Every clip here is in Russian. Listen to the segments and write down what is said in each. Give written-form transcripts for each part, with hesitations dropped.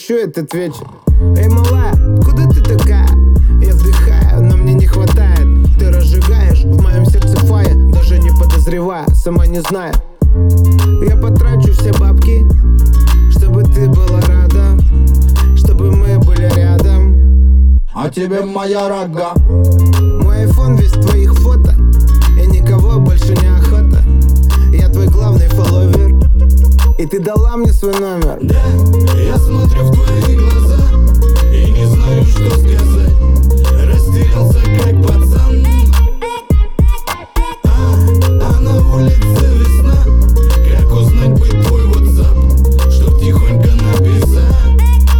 еще этот вечер. Эй, малая, куда ты такая? Я вдыхаю, но мне не хватает. Ты разжигаешь в моем сердце фая, даже не подозревая, сама не зная. Я потрачу все бабки, чтобы ты была рада, чтобы мы были рядом. А тебе моя рога. Мой айфон весь твоих фото, и никого больше не охота. Я твой главный фолловер, и ты дала мне свой номер. Да, я смотрю в твои глаза и не знаю, что сказать. Растерялся как пацан. А на улице весна. Как узнать бы твой WhatsApp, чтоб тихонько написать?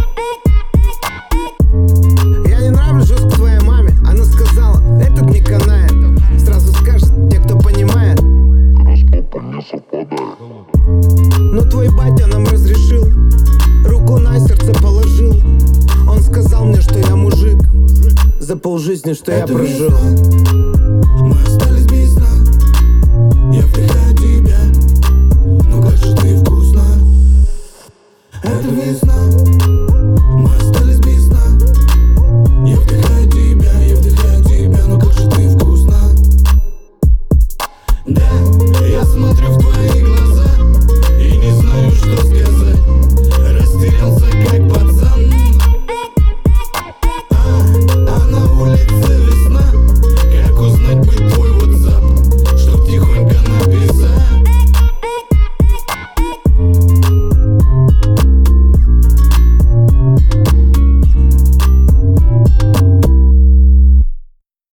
Я не нравлюсь жестко твоей маме. Она сказала, этот не канает. Сразу скажет те, кто понимает. Гороскопы не совпадают. Но твой батя нам разрешил, руку на сердце положил. Он сказал мне, что я мужик, за полжизни, что я прожил. Мы остались без сна. Я вдыхаю тебя. Ну как же ты вкусно. Это весна. Мы остались без сна. Я вдыхаю тебя, ну как же ты вкусно. Да, я смотрю в твои